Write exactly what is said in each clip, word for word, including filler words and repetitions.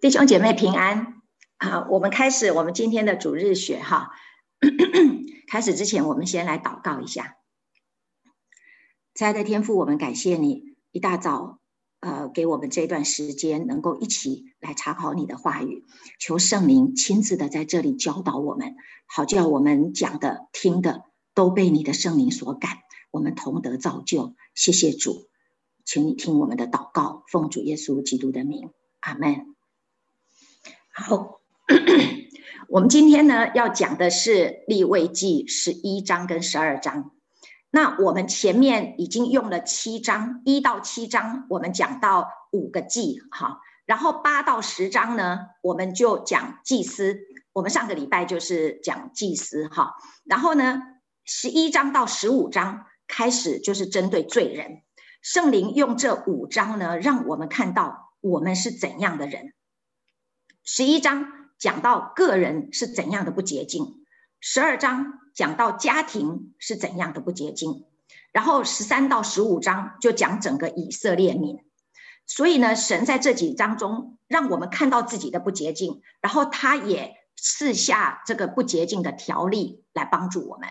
弟兄姐妹平安啊！我们开始我们今天的主日学哈。开始之前，我们先来祷告一下。亲爱的天父，我们感谢你一大早呃给我们这段时间，能够一起来查考你的话语，求圣灵亲自的在这里教导我们，好叫我们讲的听的都被你的圣灵所感，我们同得造就。谢谢主，请你听我们的祷告，奉主耶稣基督的名，阿们。好，我们今天呢要讲的是利未记十一章跟十二章。那我们前面已经用了七章，一到七章我们讲到五个祭哈，然后八到十章呢我们就讲祭司，我们上个礼拜就是讲祭司哈，然后呢十一章到十五章开始就是针对罪人。圣灵用这五章呢让我们看到我们是怎样的人。十一章讲到个人是怎样的不洁净，十二章讲到家庭是怎样的不洁净，然后十三到十五章就讲整个以色列民。所以呢，神在这几章中让我们看到自己的不洁净，然后他也赐下这个不洁净的条例来帮助我们。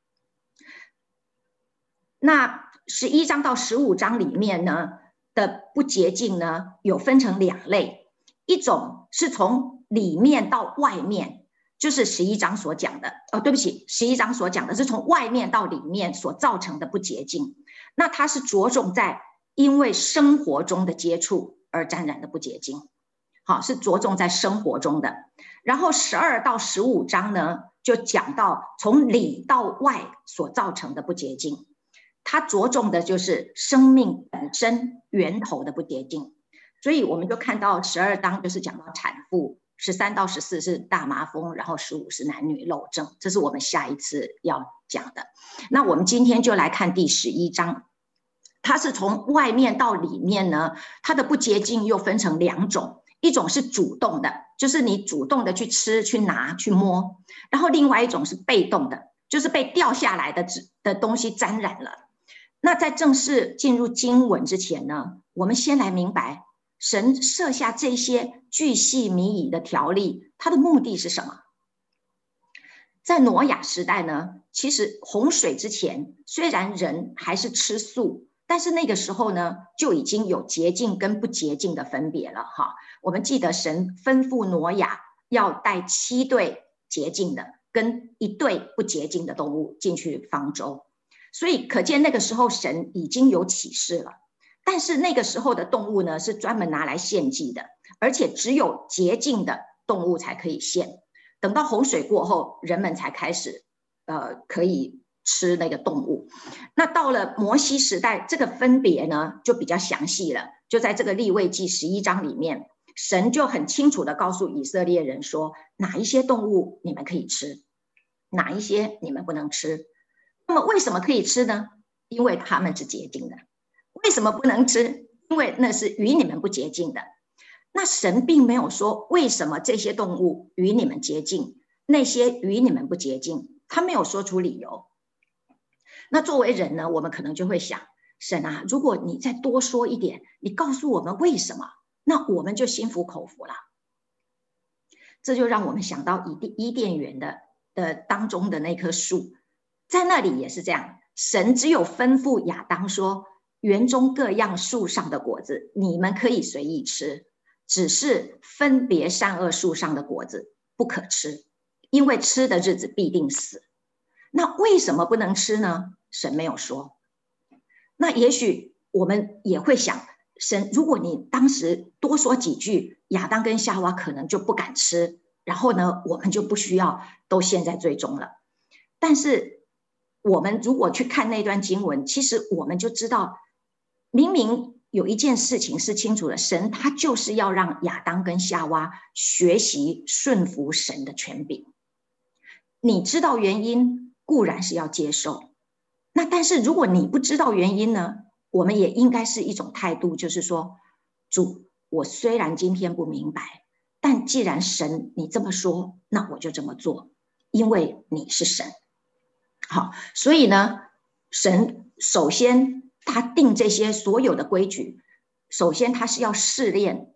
那十一章到十五章里面呢的不洁净呢有分成两类，一种是从里面到外面，就是十一章所讲的哦，对不起，十一章所讲的是从外面到里面所造成的不洁净。那它是着重在因为生活中的接触而沾染的不洁净，好，是着重在生活中的。然后十二到十五章呢，就讲到从里到外所造成的不洁净，它着重的就是生命本身源头的不洁净。所以我们就看到十二章就是讲到产妇，十三到十四是大麻风，然后十五是男女漏症，这是我们下一次要讲的。那我们今天就来看第十一章，它是从外面到里面呢，它的不洁净又分成两种，一种是主动的，就是你主动的去吃、去拿、去摸，然后另外一种是被动的，就是被掉下来的的东西沾染了。那在正式进入经文之前呢，我们先来明白神设下这些巨细靡遗的条例，它的目的是什么？在挪亚时代呢，其实洪水之前，虽然人还是吃素，但是那个时候呢，就已经有洁净跟不洁净的分别了哈。我们记得神吩咐挪亚要带七对洁净的，跟一对不洁净的动物进去方舟，所以可见那个时候神已经有启示了。但是那个时候的动物呢，是专门拿来献祭的，而且只有洁净的动物才可以献。等到洪水过后，人们才开始呃可以吃那个动物。那到了摩西时代，这个分别呢就比较详细了，就在这个利未记十一章里面，神就很清楚的告诉以色列人说，哪一些动物你们可以吃，哪一些你们不能吃。那么为什么可以吃呢？因为他们是洁净的。为什么不能吃？因为那是与你们不洁净的。那神并没有说为什么这些动物与你们洁净，那些与你们不洁净，他没有说出理由。那作为人呢，我们可能就会想，神啊，如果你再多说一点，你告诉我们为什么，那我们就心服口服了。这就让我们想到伊甸园的的当中的那棵树，在那里也是这样，神只有吩咐亚当说，园中各样树上的果子你们可以随意吃，只是分别善恶树上的果子不可吃，因为吃的日子必定死。那为什么不能吃呢？神没有说。那也许我们也会想，神，如果你当时多说几句，亚当跟夏娃可能就不敢吃，然后呢，我们就不需要都陷在罪中了。但是我们如果去看那段经文，其实我们就知道，明明有一件事情是清楚的，神他就是要让亚当跟夏娃学习顺服神的权柄。你知道原因，固然是要接受。那但是如果你不知道原因呢，我们也应该是一种态度，就是说，主，我虽然今天不明白，但既然神你这么说，那我就这么做，因为你是神。好，所以呢，神首先他定这些所有的规矩，首先他是要试炼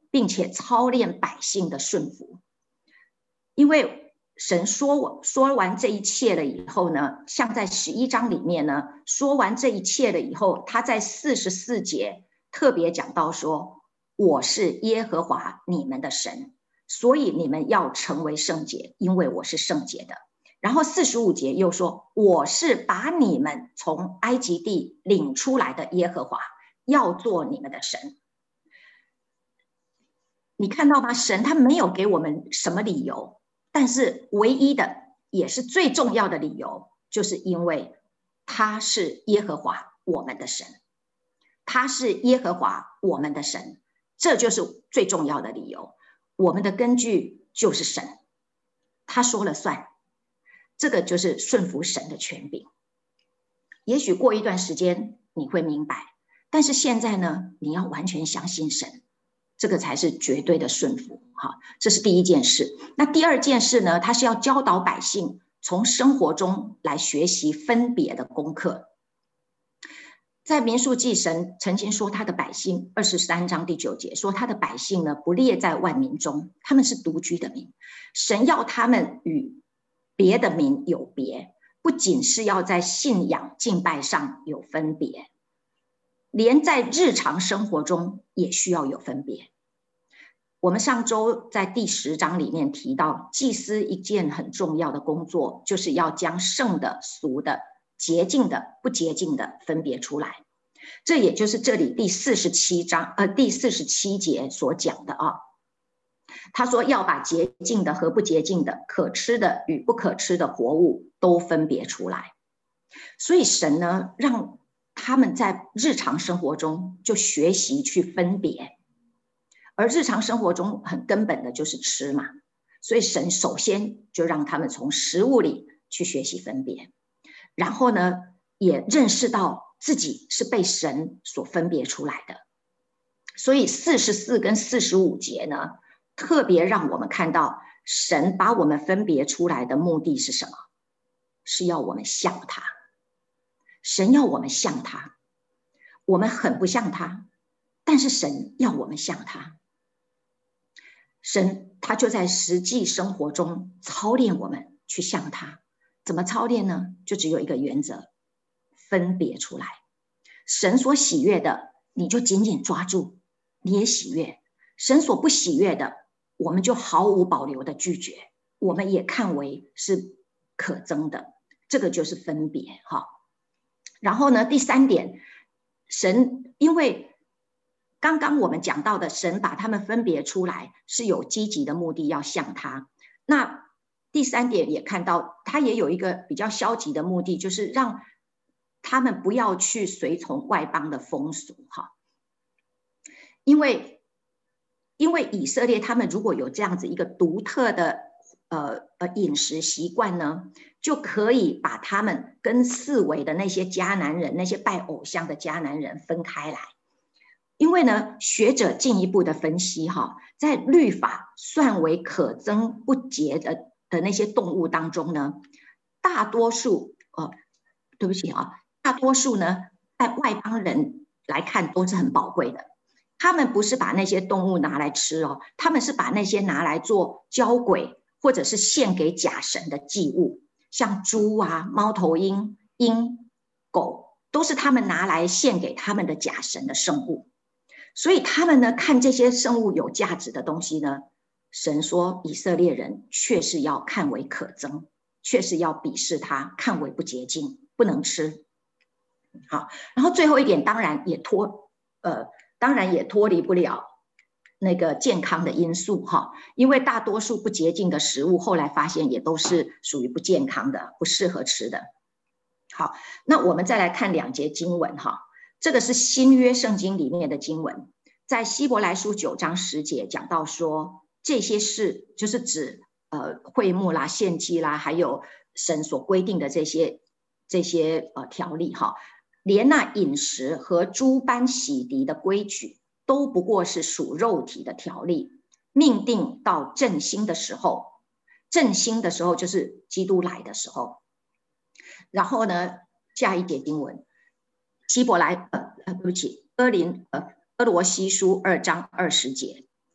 并且操练百姓的顺服。因为神说说完这一切了以后呢，像在十一章里面呢，说完这一切了以后，他在四十四节特别讲到说，我是耶和华你们的神，所以你们要成为圣洁，因为我是圣洁的。然后四十五节又说，我是把你们从埃及地领出来的耶和华，要做你们的神。你看到吗？神他没有给我们什么理由，但是唯一的也是最重要的理由，就是因为他是耶和华我们的神，他是耶和华我们的神，这就是最重要的理由。我们的根据就是神，他说了算，这个就是顺服神的权柄。也许过一段时间你会明白，但是现在呢，你要完全相信神，这个才是绝对的顺服。好，这是第一件事。那第二件事呢，他是要教导百姓从生活中来学习分别的功课。在民数记，神曾经说他的百姓，二十三章第九节说他的百姓呢，不列在万民中，他们是独居的民。神要他们与别的民有别，不仅是要在信仰敬拜上有分别，连在日常生活中也需要有分别。我们上周在第十章里面提到，祭司一件很重要的工作，就是要将圣的、俗的、洁净的、不洁净的分别出来。这也就是这里第四十七章呃第四十七节所讲的啊。他说要把洁净的和不洁净的、可吃的与不可吃的活物都分别出来。所以神呢，让他们在日常生活中就学习去分别。而日常生活中很根本的就是吃嘛，所以神首先就让他们从食物里去学习分别，然后呢，也认识到自己是被神所分别出来的。所以四十四跟四十五节呢，特别让我们看到神把我们分别出来的目的是什么？是要我们像他。神要我们像他，我们很不像他，但是神要我们像他。神他就在实际生活中操练我们去像他。怎么操练呢？就只有一个原则，分别出来。神所喜悦的你就紧紧抓住，你也喜悦；神所不喜悦的我们就毫无保留的拒绝，我们也看为是可憎的。这个就是分别哈。然后呢，第三点，神因为刚刚我们讲到的，神把他们分别出来是有积极的目的，要像他。那第三点也看到，他也有一个比较消极的目的，就是让他们不要去随从外邦的风俗哈。因为因为以色列他们如果有这样子一个独特的呃呃饮食习惯呢，就可以把他们跟四围的那些迦南人，那些拜偶像的迦南人分开来。因为呢，学者进一步的分析哈，在律法算为可憎不洁的的那些动物当中呢，大多数呃，对不起啊，大多数呢，在外邦人来看都是很宝贵的。他们不是把那些动物拿来吃哦，他们是把那些拿来做交鬼或者是献给假神的祭物，像猪啊、猫头鹰、鹰、狗，都是他们拿来献给他们的假神的圣物。所以他们呢，看这些生物有价值的东西呢，神说以色列人确实要看为可憎，确实要鄙视他，看为不洁净，不能吃。好，然后最后一点，当然也脱呃，当然也脱离不了那个健康的因素哈，因为大多数不洁净的食物，后来发现也都是属于不健康的，不适合吃的。好，那我们再来看两节经文哈。这个是新约圣经里面的经文，在希伯来书九章十节讲到说，这些事就是指呃会幕啦、献祭啦，还有神所规定的这些这些呃条例哈，连那饮食和诸般洗涤的规矩，都不过是属肉体的条例，命定到振兴的时候，振兴的时候就是基督来的时候。然后呢，下一节经文。希伯来呃呃，对不起，哥林呃哥罗西书二章二十节，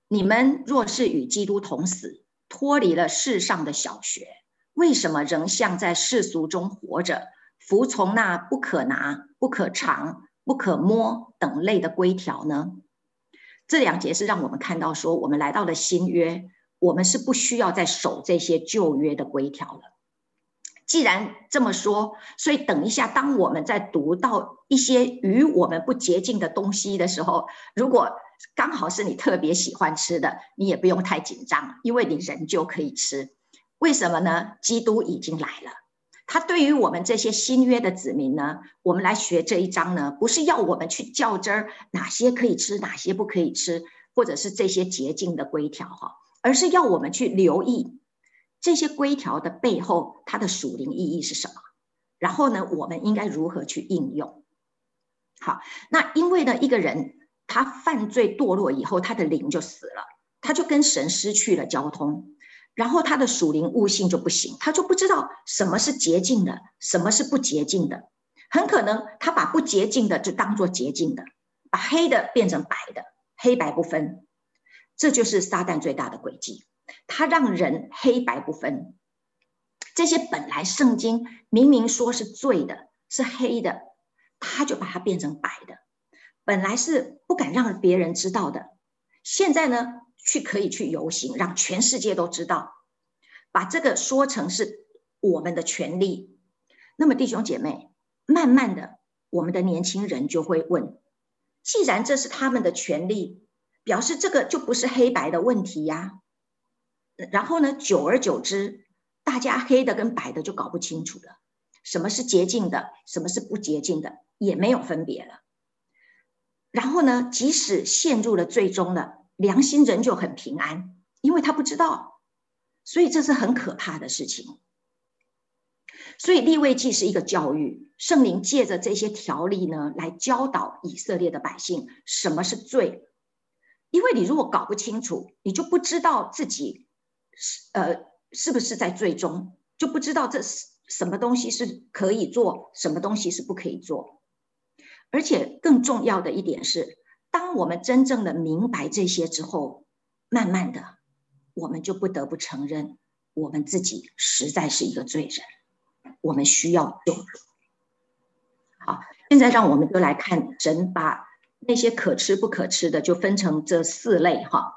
你们若是与基督同死，脱离了世上的小学，为什么仍像在世俗中活着，服从那不可拿、不可尝、不可摸等类的规条呢？这两节是让我们看到说，我们来到了新约，我们是不需要再守这些旧约的规条了。既然这么说，所以等一下，当我们在读到一些与我们不洁净的东西的时候，如果刚好是你特别喜欢吃的，你也不用太紧张，因为你人就可以吃。为什么呢？基督已经来了。他对于我们这些新约的子民呢，我们来学这一章呢，不是要我们去较真儿哪些可以吃，哪些不可以吃，或者是这些洁净的规条哈，而是要我们去留意这些规条的背后，它的属灵意义是什么？然后呢，我们应该如何去应用？好，那因为呢，一个人他犯罪堕落以后，他的灵就死了，他就跟神失去了交通，然后他的属灵悟性就不行，他就不知道什么是洁净的，什么是不洁净的。很可能他把不洁净的就当作洁净的，把黑的变成白的，黑白不分。这就是撒旦最大的诡计。他让人黑白不分，这些本来圣经明明说是罪的，是黑的，他就把它变成白的。本来是不敢让别人知道的，现在呢，去可以去游行，让全世界都知道，把这个说成是我们的权利。那么弟兄姐妹，慢慢的，我们的年轻人就会问，既然这是他们的权利，表示这个就不是黑白的问题呀。然后呢，久而久之，大家黑的跟白的就搞不清楚了，什么是洁净的，什么是不洁净的，也没有分别了。然后呢，即使陷入了最终了，良心仍旧很平安，因为他不知道，所以这是很可怕的事情。所以利未记是一个教育，圣灵借着这些条例呢，来教导以色列的百姓什么是罪。因为你如果搞不清楚，你就不知道自己呃，是不是在罪中，就不知道这什么东西是可以做，什么东西是不可以做。而且更重要的一点是，当我们真正的明白这些之后，慢慢的，我们就不得不承认，我们自己实在是一个罪人，我们需要救赎。好，现在让我们就来看神把那些可吃不可吃的就分成这四类哈。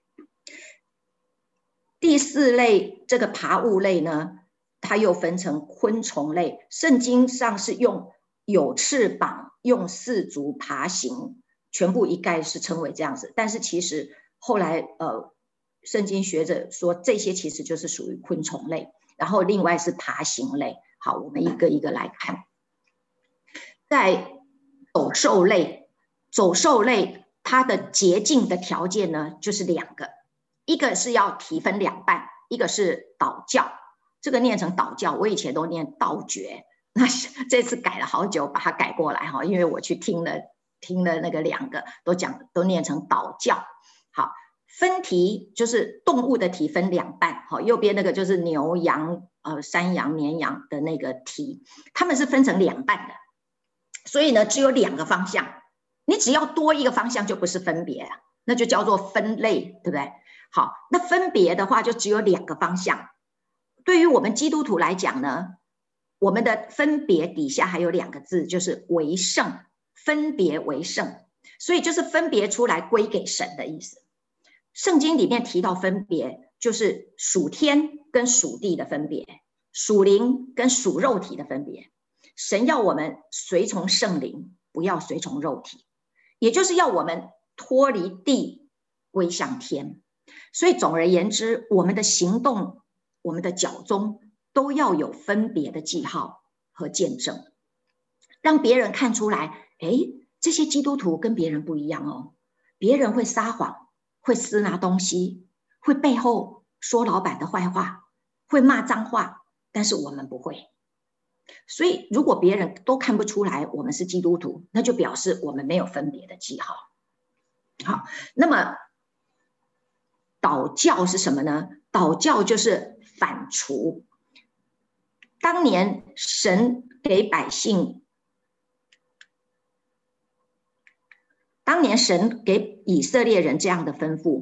第四类这个爬物类呢，它又分成昆虫类，圣经上是用有翅膀、用四足爬行，全部一概是称为这样子。但是其实后来呃，圣经学者说这些其实就是属于昆虫类，然后另外是爬行类。好，我们一个一个来看。在走兽类，走兽类它的洁净的条件呢，就是两个。一个是要蹄分两半，一个是倒教，这个念成倒教，我以前都念倒嚼，那这次改了好久把它改过来哈，因为我去听了听了那个两个都讲都念成倒教。好，分蹄就是动物的蹄分两半，好，右边那个就是牛羊呃山羊绵羊的那个蹄，它们是分成两半的，所以呢只有两个方向，你只要多一个方向就不是分别啊，那就叫做分类，对不对？好，那分别的话就只有两个方向。对于我们基督徒来讲呢，我们的分别底下还有两个字，就是为圣，分别为圣，所以就是分别出来归给神的意思。圣经里面提到分别，就是属天跟属地的分别，属灵跟属肉体的分别。神要我们随从圣灵，不要随从肉体，也就是要我们脱离地归向天。所以总而言之，我们的行动，我们的脚踪都要有分别的记号和见证，让别人看出来，诶，这些基督徒跟别人不一样哦，别人会撒谎，会私拿东西，会背后说老板的坏话，会骂脏话，但是我们不会。所以如果别人都看不出来我们是基督徒，那就表示我们没有分别的记号。好，那么倒教是什么呢？倒教就是反刍。当年神给百姓，当年神给以色列人这样的吩咐，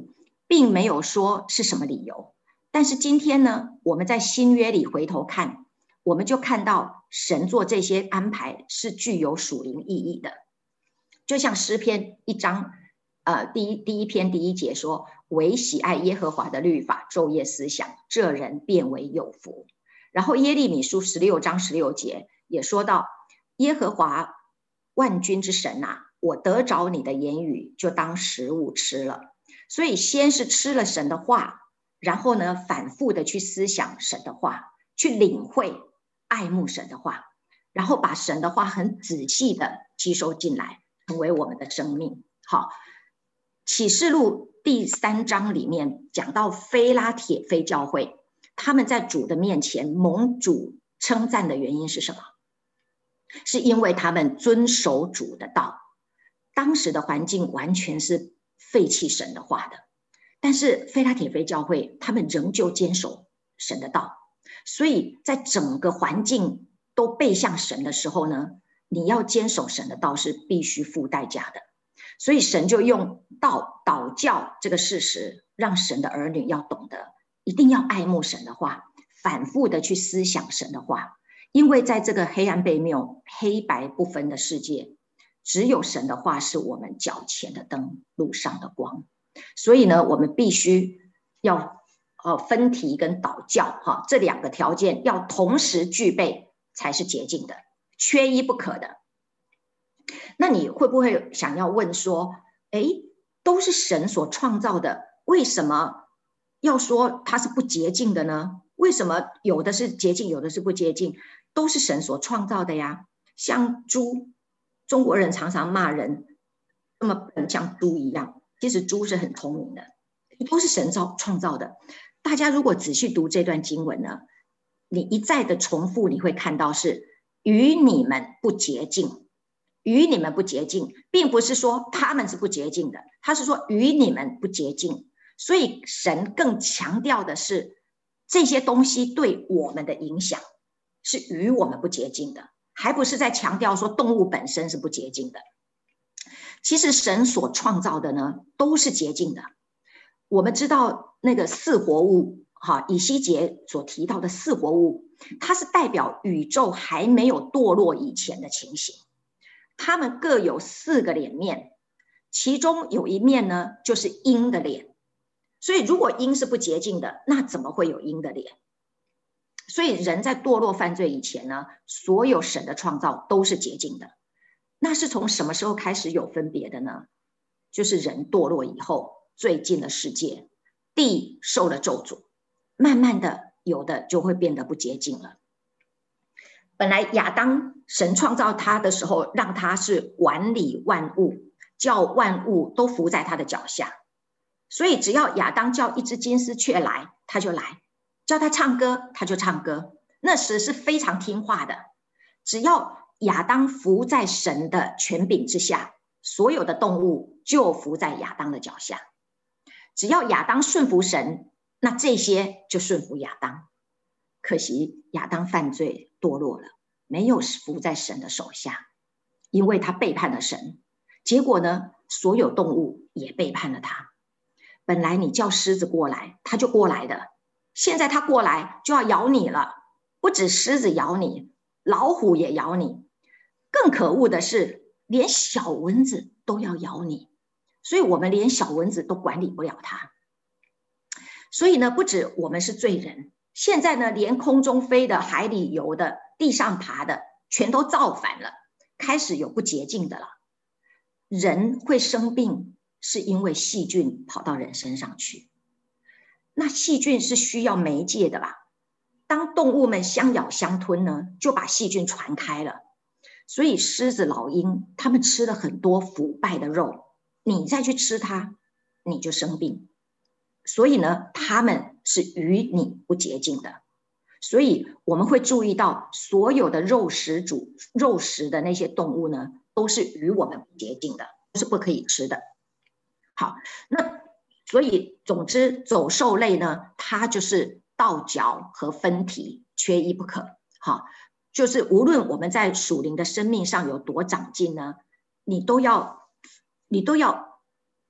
并没有说是什么理由。但是今天呢，我们在新约里回头看，我们就看到神做这些安排是具有属灵意义的。就像诗篇一章呃，第一第一篇第一节说，唯喜爱耶和华的律法，昼夜思想，这人便为有福。然后耶利米书十六章十六节也说到，耶和华万军之神啊，我得着你的言语，就当食物吃了。所以先是吃了神的话，然后呢，反复的去思想神的话，去领会、爱慕神的话，然后把神的话很仔细的吸收进来，成为我们的生命。好，启示录第三章里面讲到非拉铁非教会，他们在主的面前蒙主称赞的原因是什么？是因为他们遵守主的道。当时的环境完全是废弃神的话的，但是非拉铁非教会他们仍旧坚守神的道，所以在整个环境都背向神的时候呢，你要坚守神的道是必须付代价的。所以神就用道导教这个事实，让神的儿女要懂得一定要爱慕神的话，反复的去思想神的话。因为在这个黑暗悖谬、黑白不分的世界，只有神的话是我们脚前的灯，路上的光。所以呢，我们必须要呃分题跟导教哈这两个条件要同时具备，才是洁净的，缺一不可的。那你会不会想要问说，哎，都是神所创造的，为什么要说它是不洁净的呢？为什么有的是洁净，有的是不洁净？都是神所创造的呀。像猪，中国人常常骂人那么笨，像猪一样，其实猪是很聪明的，都是神造创造的。大家如果仔细读这段经文呢，你一再的重复，你会看到是与你们不洁净，与你们不洁净，并不是说他们是不洁净的，他是说与你们不洁净。所以神更强调的是这些东西对我们的影响是与我们不洁净的，还不是在强调说动物本身是不洁净的。其实神所创造的呢，都是洁净的。我们知道那个四活物，哈，以西结所提到的四活物，它是代表宇宙还没有堕落以前的情形。它们各有四个脸面，其中有一面呢，就是鹰的脸。所以如果鹰是不洁净的，那怎么会有鹰的脸？所以人在堕落犯罪以前呢，所有神的创造都是洁净的。那是从什么时候开始有分别的呢？就是人堕落以后，罪进了世界，地受了咒诅，慢慢的有的就会变得不洁净了。本来亚当神创造他的时候，让他是管理万物，叫万物都伏在他的脚下。所以只要亚当叫一只金丝雀来，他就来；叫他唱歌，他就唱歌。那时是非常听话的。只要亚当伏在神的权柄之下，所有的动物就伏在亚当的脚下。只要亚当顺服神，那这些就顺服亚当。可惜亚当犯罪堕落了，没有伏在神的手下，因为他背叛了神。结果呢，所有动物也背叛了他。本来你叫狮子过来，他就过来的，现在他过来就要咬你了。不止狮子咬你，老虎也咬你，更可恶的是连小蚊子都要咬你。所以我们连小蚊子都管理不了它。所以呢，不止我们是罪人，现在呢，连空中飞的、海里游的、地上爬的，全都造反了，开始有不洁净的了。人会生病，是因为细菌跑到人身上去。那细菌是需要媒介的吧？当动物们相咬相吞呢，就把细菌传开了。所以狮子、老鹰，他们吃了很多腐败的肉，你再去吃它，你就生病。所以呢，他们是与你不洁净的。所以我们会注意到，所有的肉食主、肉食的那些动物呢，都是与我们不洁净的，都是不可以吃的。好，那所以总之，走兽类呢，它就是倒嚼和分蹄，缺一不可。好，就是无论我们在属灵的生命上有多长进呢，你都要，你都要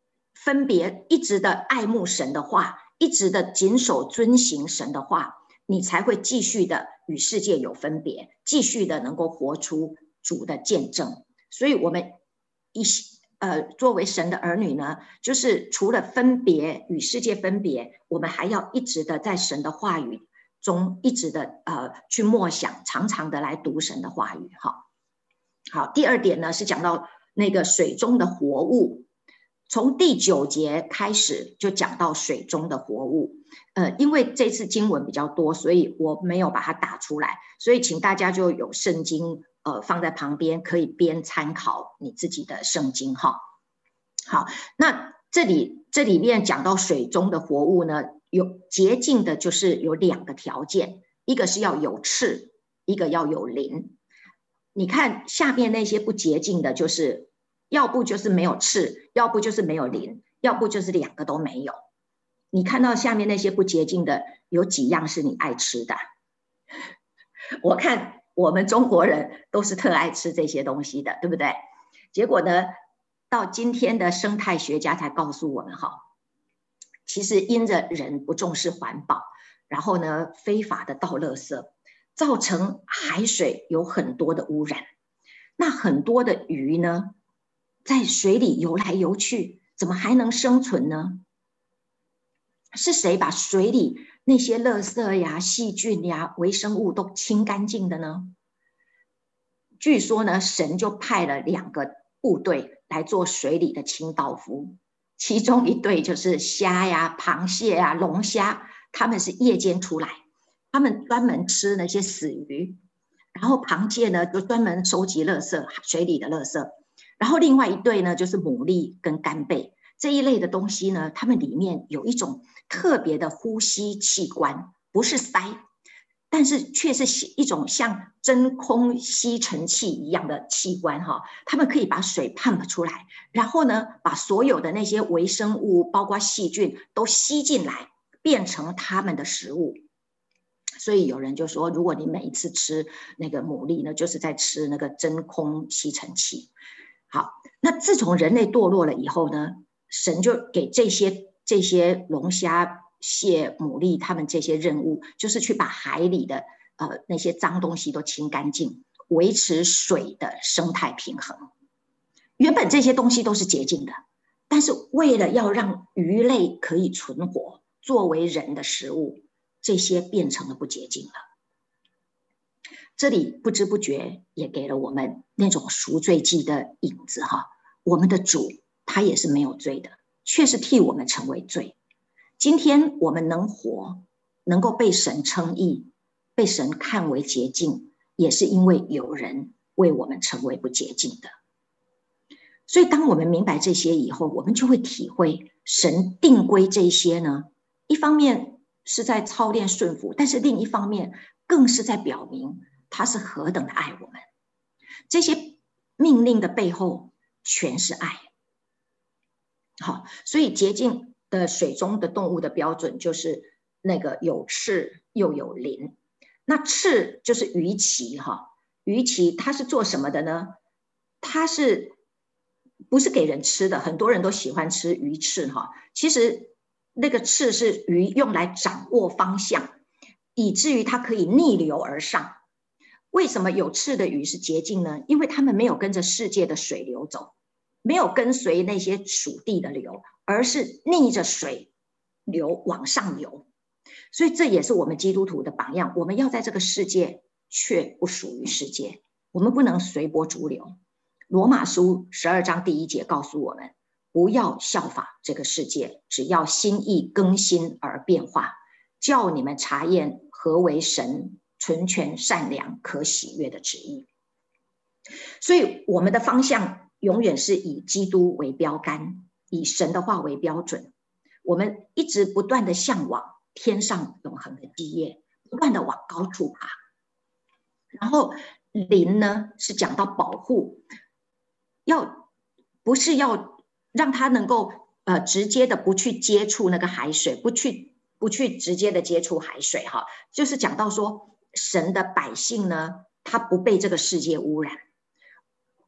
分别一直的爱慕神的话，一直的谨守遵行神的话，你才会继续的与世界有分别，继续的能够活出主的见证。所以我们一呃作为神的儿女呢，就是除了分别与世界分别，我们还要一直的在神的话语中一直的呃去默想，常常的来读神的话语。好，好，第二点呢是讲到那个水中的活物，从第九节开始就讲到水中的活物。呃，因为这次经文比较多，所以我没有把它打出来，所以请大家就有圣经呃放在旁边，可以边参考你自己的圣经哈。好，那这里这里面讲到水中的活物呢，有洁净的就是有两个条件，一个是要有翅，一个要有鳞。你看下面那些不洁净的，就是要不就是没有翅，要不就是没有鳞，要不就是两个都没有。你看到下面那些不洁净的，有几样是你爱吃的？我看我们中国人都是特爱吃这些东西的，对不对？结果呢，到今天的生态学家才告诉我们哈，其实因着人不重视环保，然后呢非法的倒垃圾，造成海水有很多的污染。那很多的鱼呢，在水里游来游去，怎么还能生存呢？是谁把水里那些垃圾呀、细菌呀、微生物都清干净的呢？据说呢，神就派了两个部队来做水里的清道夫，其中一队就是虾呀、螃蟹呀、龙虾，他们是夜间出来，他们专门吃那些死鱼，然后螃蟹呢就专门收集垃圾，水里的垃圾，然后另外一队呢就是牡蛎跟干贝。这一类的东西呢，它们里面有一种特别的呼吸器官，不是鳃，但是却是一种像真空吸尘器一样的器官哈，它们可以把水 pump 出来，然后呢，把所有的那些微生物，包括细菌都吸进来，变成它们的食物。所以有人就说，如果你每一次吃那个牡蛎呢，就是在吃那个真空吸尘器。好，那自从人类堕落了以后呢，神就给这些这些龙虾、蟹、牡蛎他们这些任务，就是去把海里的呃那些脏东西都清干净，维持水的生态平衡。原本这些东西都是洁净的，但是为了要让鱼类可以存活，作为人的食物，这些变成了不洁净了。这里不知不觉也给了我们那种赎罪记的影子哈，我们的主他也是没有罪的，却是替我们成为罪。今天我们能活，能够被神称义，被神看为洁净，也是因为有人为我们成为不洁净的。所以当我们明白这些以后，我们就会体会神定规这些呢，一方面是在操练顺服，但是另一方面更是在表明他是何等的爱我们。这些命令的背后全是爱。好，所以洁净的水中的动物的标准就是那个有翅又有鳞。那翅就是鱼鳍哈，鱼鳍它是做什么的呢？它是不是给人吃的？很多人都喜欢吃鱼翅哈，其实那个翅是鱼用来掌握方向，以至于它可以逆流而上。为什么有翅的鱼是洁净呢？因为它们没有跟着世界的水流走，没有跟随那些属地的流，而是逆着水流往上游。所以这也是我们基督徒的榜样，我们要在这个世界却不属于世界，我们不能随波逐流。罗马书十二章第一节告诉我们，不要效法这个世界，只要心意更新而变化，叫你们查验何为神纯全善良可喜悦的旨意。所以我们的方向永远是以基督为标杆，以神的话为标准，我们一直不断的向往天上永恒的基业，不断的往高处爬。然后灵呢是讲到保护，要不是要让他能够呃直接的不去接触那个海水，不去不去直接的接触海水哈，就是讲到说神的百姓呢，他不被这个世界污染。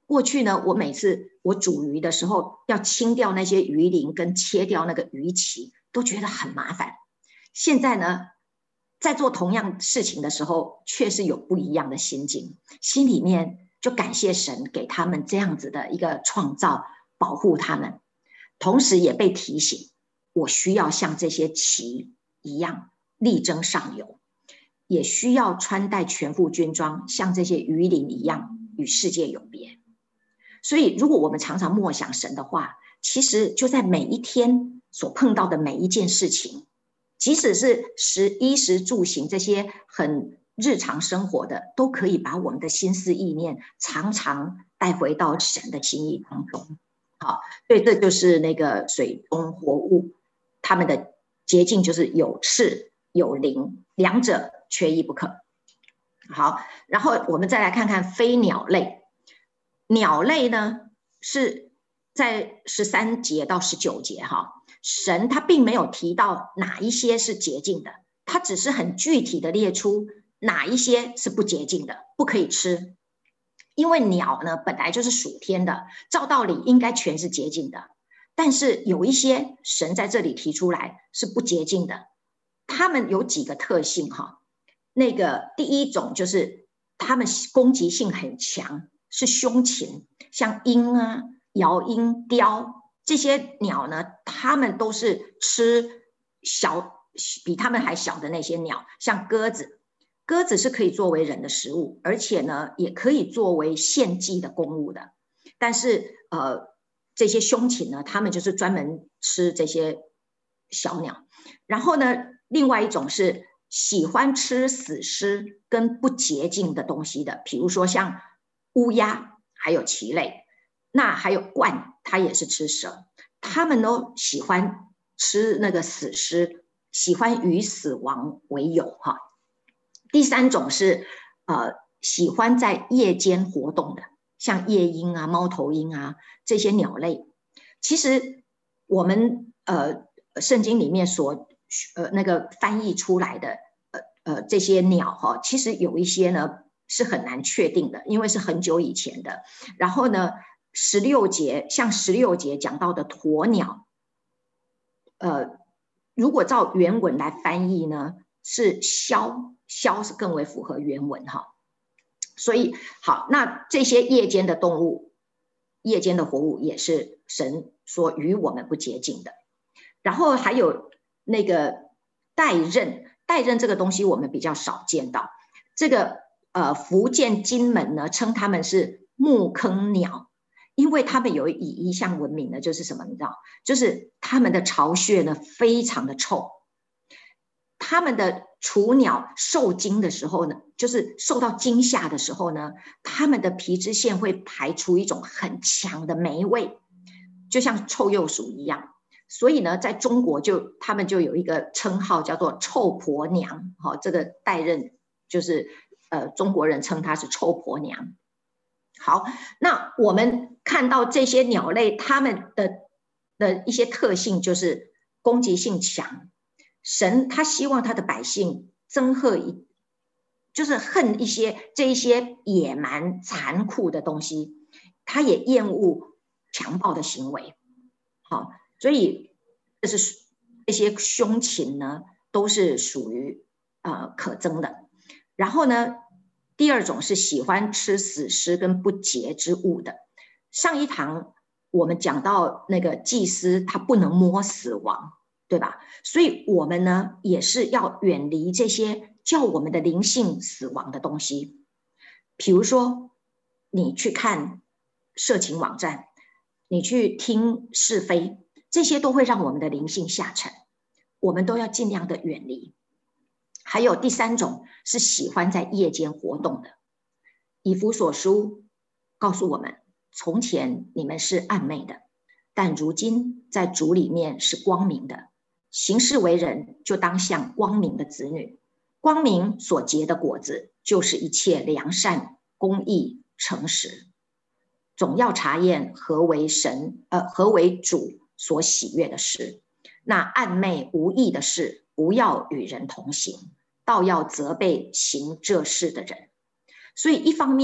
过去呢，我每次我煮鱼的时候，要清掉那些鱼鳞跟切掉那个鱼鳍，都觉得很麻烦。现在呢，在做同样事情的时候，却是有不一样的心境，心里面就感谢神给他们这样子的一个创造，保护他们，同时也被提醒，我需要像这些旗一样力争上游，也需要穿戴全副军装，像这些鱼鳞一样与世界有别。所以如果我们常常默想神的话，其实就在每一天所碰到的每一件事情，即使是食衣食住行这些很日常生活的，都可以把我们的心思意念常常带回到神的心意当中。好，所以这就是那个水中活物，它们的捷径就是有翅有鳞，两者缺一不可。好，然后我们再来看看飞鸟类。鸟类呢，是在十三节到十九节哈，神他并没有提到哪一些是洁净的，他只是很具体的列出哪一些是不洁净的，不可以吃。因为鸟呢本来就是属天的，照道理应该全是洁净的，但是有一些神在这里提出来是不洁净的。它们有几个特性哈，那个第一种就是它们攻击性很强，是凶禽，像鹰啊、鹞鹰、雕这些鸟呢，它们都是吃小比它们还小的那些鸟，像鸽子。鸽子是可以作为人的食物，而且呢，也可以作为献祭的公物的。但是呃，这些凶禽呢，它们就是专门吃这些小鸟。然后呢，另外一种是喜欢吃死尸跟不洁净的东西的，比如说像乌鸦，还有禽类。那还有鹳，它也是吃蛇，它们都喜欢吃那个死尸，喜欢与死亡为友哈。第三种是呃喜欢在夜间活动的，像夜莺啊、猫头鹰啊这些鸟类。其实我们呃圣经里面所呃那个翻译出来的呃呃这些鸟哈，其实有一些呢是很难确定的，因为是很久以前的。然后呢，十六节像十六节讲到的鸵鸟，呃，如果照原文来翻译呢，是枭，枭是更为符合原文哈。所以好，那这些夜间的动物，夜间的活物也是神说与我们不洁净的。然后还有那个带刃，带刃这个东西我们比较少见到。这个呃福建金门呢，称他们是木坑鸟，因为他们有以一项闻名的，就是什么你知道？就是他们的巢穴呢非常的臭。他们的雏鸟受惊的时候呢，就是受到惊吓的时候呢，他们的皮脂腺会排出一种很强的霉味，就像臭鼬鼠一样。所以呢，在中国就他们就有一个称号叫做臭婆娘，好、哦，这个代任就是呃中国人称它是臭婆娘。好，那我们看到这些鸟类，它们的的一些特性就是攻击性强。神他希望他的百姓憎恨一，就是恨一些这一些野蛮残酷的东西，他也厌恶强暴的行为。好，所以这是这些凶禽呢，都是属于呃可憎的。然后呢，第二种是喜欢吃死尸跟不洁之物的。上一堂我们讲到那个祭司他不能摸死亡，对吧？所以我们呢也是要远离这些叫我们的灵性死亡的东西。比如说你去看色情网站，你去听是非，这些都会让我们的灵性下沉，我们都要尽量的远离。还有第三种是喜欢在夜间活动的。以弗所书告诉我们，从前你们是暗昧的，但如今在主里面是光明的，行事为人就当像光明的子女。光明所结的果子就是一切良善、公义、诚实，总要查验何为神呃何为主所喜悦的事。那暗昧无益的事，不要与人同行，倒要责备行这事的人。所以一方面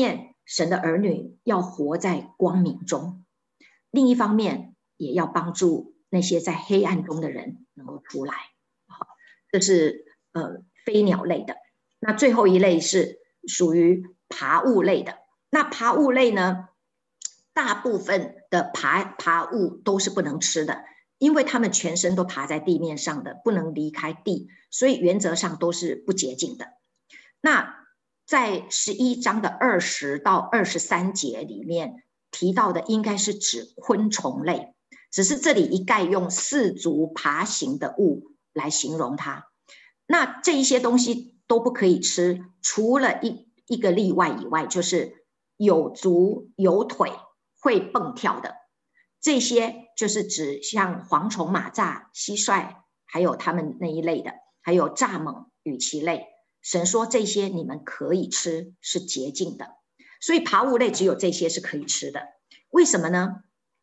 神的儿女要活在光明中，另一方面也要帮助那些在黑暗中的人能够出来。好，这是呃飞鸟类的。那最后一类是属于爬物类的。那爬物类呢，大部分的爬爬物都是不能吃的，因为它们全身都爬在地面上的，不能离开地，所以原则上都是不洁净的。那在十一章的二十到二十三节里面提到的，应该是指昆虫类，只是这里一概用四足爬行的物来形容它。那这一些东西都不可以吃，除了一一个例外以外，就是有足有腿会蹦跳的，这些就是指像蝗虫、蚂蚱、蟋蟀，还有它们那一类的，还有蚱蜢、羽鳍类。神说这些你们可以吃，是洁净的。所以爬物类只有这些是可以吃的。为什么呢？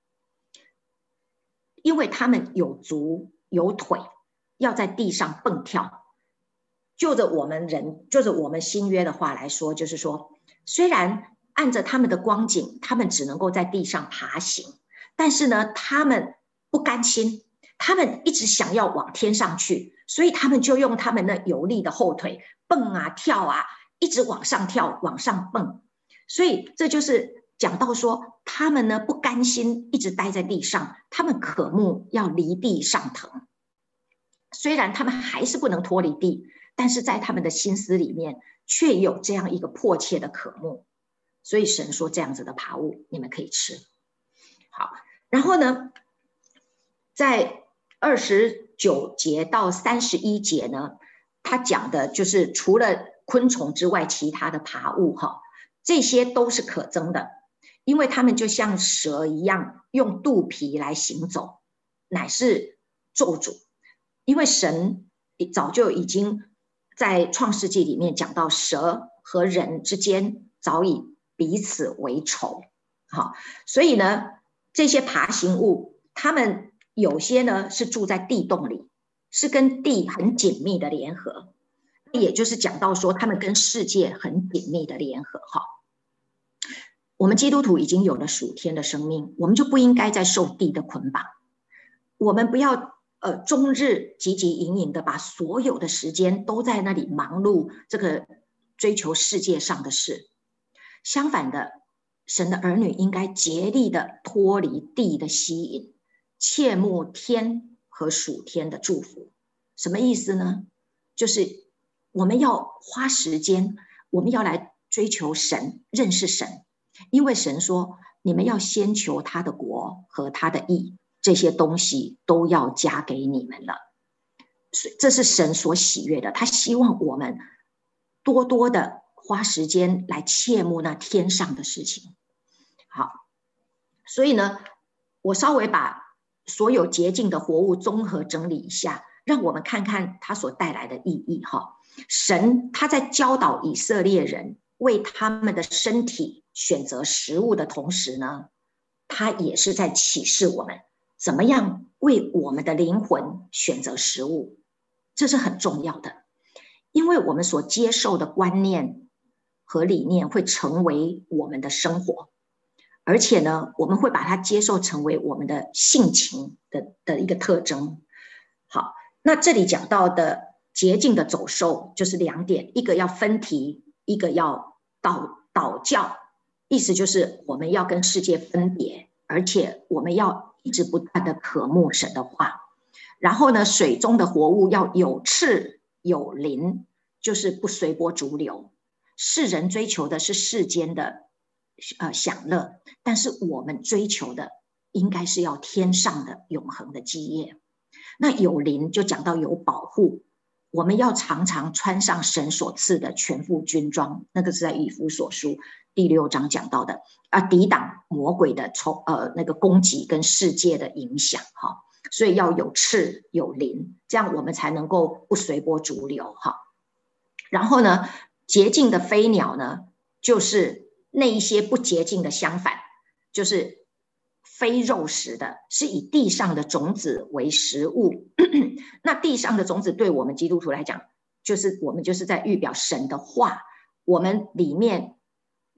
因为它们有足有腿，要在地上蹦跳。就着我们人，就着我们新约的话来说，就是说，虽然按着他们的光景，他们只能够在地上爬行，但是呢，他们不甘心，他们一直想要往天上去，所以他们就用他们那有力的后腿蹦啊跳啊，一直往上跳，往上蹦。所以这就是讲到说，他们呢不甘心一直待在地上，他们渴慕要离地上腾。虽然他们还是不能脱离地，但是在他们的心思里面却有这样一个迫切的渴慕。所以神说这样子的爬物你们可以吃。好，然后呢，在二十九节到三十一节呢，他讲的就是除了昆虫之外，其他的爬物哈，这些都是可憎的，因为他们就像蛇一样，用肚皮来行走，乃是咒诅。因为神早就已经在创世纪里面讲到，蛇和人之间早已彼此为仇。好，所以呢，这些爬行物，他们有些呢是住在地洞里，是跟地很紧密的联合，也就是讲到说他们跟世界很紧密的联合。哈，我们基督徒已经有了属天的生命，我们就不应该再受地的捆绑，我们不要呃终日汲汲营营的把所有的时间都在那里忙碌这个追求世界上的事。相反的，神的儿女应该竭力的脱离地的吸引，切慕天和属天的祝福。什么意思呢？就是我们要花时间，我们要来追求神，认识神。因为神说，你们要先求他的国和他的义，这些东西都要加给你们了。这是神所喜悦的，他希望我们多多的花时间来切慕那天上的事情。好，所以呢，我稍微把所有洁净的活物综合整理一下，让我们看看它所带来的意义。哈，神他在教导以色列人为他们的身体选择食物的同时呢，他也是在启示我们怎么样为我们的灵魂选择食物。这是很重要的，因为我们所接受的观念和理念会成为我们的生活，而且呢，我们会把它接受成为我们的性情 的, 的一个特征。好，那这里讲到的洁净的走兽就是两点，一个要分题，一个要导导教，意思就是我们要跟世界分别，而且我们要一直不断的渴慕神的话。然后呢，水中的活物要有翅有鳞，就是不随波逐流。世人追求的是世间的呃享乐，但是我们追求的应该是要天上的永恒的基业。那有鳞就讲到有保护，我们要常常穿上神所赐的全副军装，那个是在以弗所书第六章讲到的啊，抵挡魔鬼的仇呃那个攻击跟世界的影响哈。所以要有翅有鳞，这样我们才能够不随波逐流哈。然后呢，洁净的飞鸟呢，就是那一些不洁净的相反，就是非肉食的，是以地上的种子为食物。那地上的种子对我们基督徒来讲，就是我们就是在预表神的话，我们里面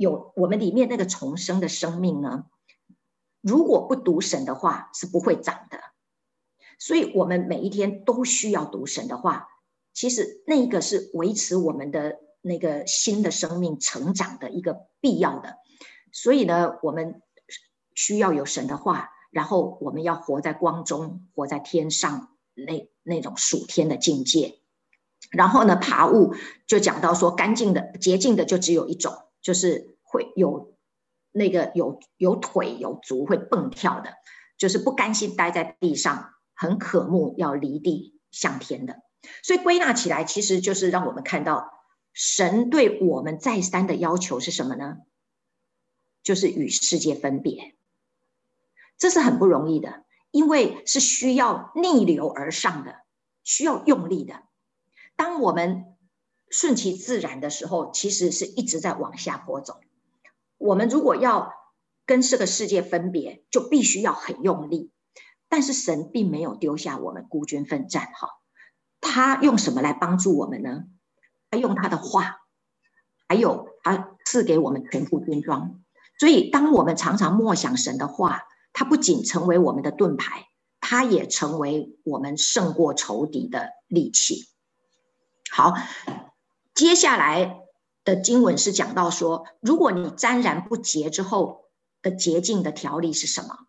有我们里面那个重生的生命呢，如果不读神的话是不会长的。所以我们每一天都需要读神的话，其实那个是维持我们的那个新的生命成长的一个必要的。所以呢，我们需要有神的话，然后我们要活在光中，活在天上那那种属天的境界。然后呢，爬物就讲到说，干净的洁净的就只有一种，就是会有那个有有腿有足会蹦跳的，就是不甘心待在地上，很渴慕要离地向天的。所以归纳起来，其实就是让我们看到神对我们再三的要求是什么呢？就是与世界分别。这是很不容易的，因为是需要逆流而上的，需要用力的。当我们顺其自然的时候，其实是一直在往下坡走。我们如果要跟这个世界分别，就必须要很用力。但是神并没有丢下我们孤军奋战，哈，他用什么来帮助我们呢？他用他的话，还有他赐给我们全副军装。所以当我们常常默想神的话，它不仅成为我们的盾牌，它也成为我们胜过仇敌的利器。好，接下来的经文是讲到说，如果你沾染不洁之后的洁净的条例是什么？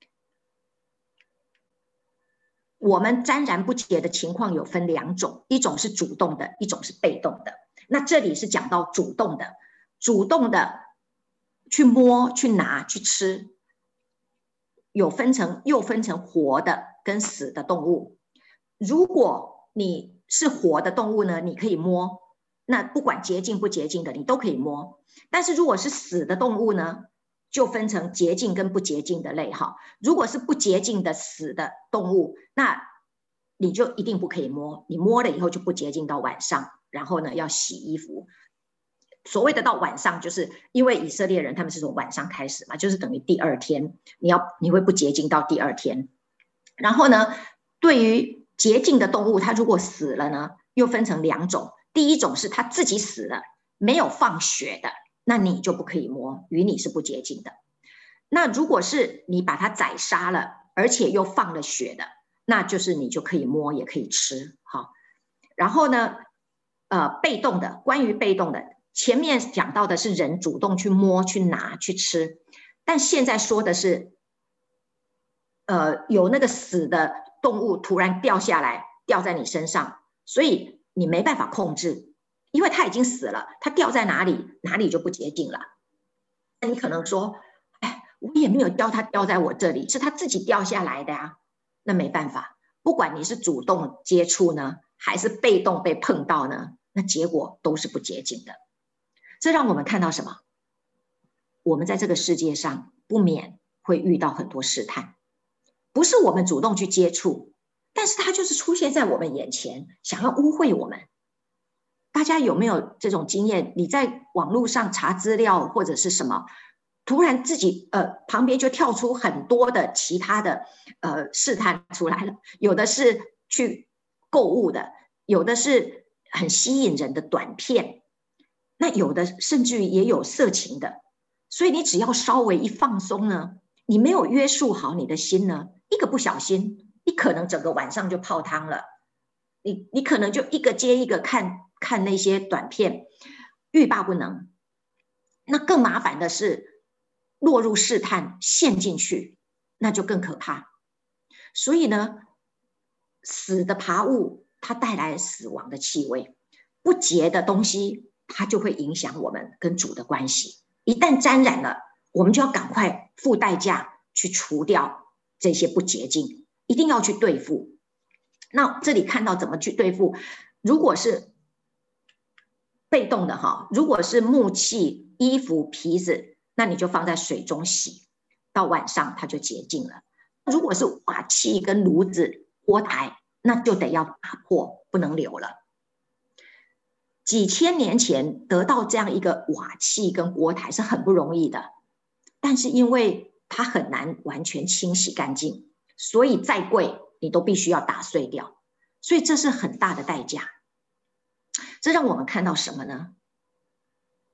我们沾染不洁的情况有分两种，一种是主动的，一种是被动的。那这里是讲到主动的，主动的去摸、去拿、去吃，有分成又分成活的跟死的动物。如果你是活的动物呢，你可以摸，那不管洁净不洁净的你都可以摸。但是如果是死的动物呢，就分成洁净跟不洁净的类哈。如果是不洁净的死的动物，那你就一定不可以摸，你摸了以后就不洁净到晚上，然后呢要洗衣服。所谓的到晚上，就是因为以色列人他们是从晚上开始嘛，就是等于第二天，你要你会不洁净到第二天。然后呢，对于洁净的动物，它如果死了呢，又分成两种。第一种是它自己死了，没有放血的，那你就不可以摸，与你是不洁净的。那如果是你把它宰杀了，而且又放了血的，那就是你就可以摸，也可以吃。好，然后呢，呃，被动的，关于被动的，前面讲到的是人主动去摸、去拿、去吃，但现在说的是，呃，有那个死的动物突然掉下来，掉在你身上，所以你没办法控制，因为它已经死了，它掉在哪里，哪里就不洁净了。那你可能说，哎，我也没有教它掉在我这里，是它自己掉下来的呀。那没办法，不管你是主动接触呢，还是被动被碰到呢，那结果都是不洁净的。这让我们看到什么？我们在这个世界上不免会遇到很多试探，不是我们主动去接触，但是它就是出现在我们眼前，想要污秽我们。大家有没有这种经验？你在网络上查资料或者是什么，突然自己呃旁边就跳出很多的其他的呃试探出来了，有的是去购物的，有的是很吸引人的短片，那有的甚至于也有色情的。所以你只要稍微一放松呢，你没有约束好你的心呢，一个不小心，你可能整个晚上就泡汤了。你你可能就一个接一个看看那些短片，欲罢不能。那更麻烦的是落入试探，陷进去，那就更可怕。所以呢，死的爬物它带来死亡的气味，不洁的东西它就会影响我们跟主的关系。一旦沾染了，我们就要赶快付代价去除掉这些不洁净，一定要去对付。那这里看到怎么去对付，如果是被动的哈，如果是木器、衣服、皮子，那你就放在水中洗，到晚上它就洁净了。如果是瓦器跟炉子、锅台，那就得要打破，不能留了。几千年前得到这样一个瓦器跟锅台是很不容易的，但是因为它很难完全清洗干净，所以再贵你都必须要打碎掉，所以这是很大的代价。这让我们看到什么呢？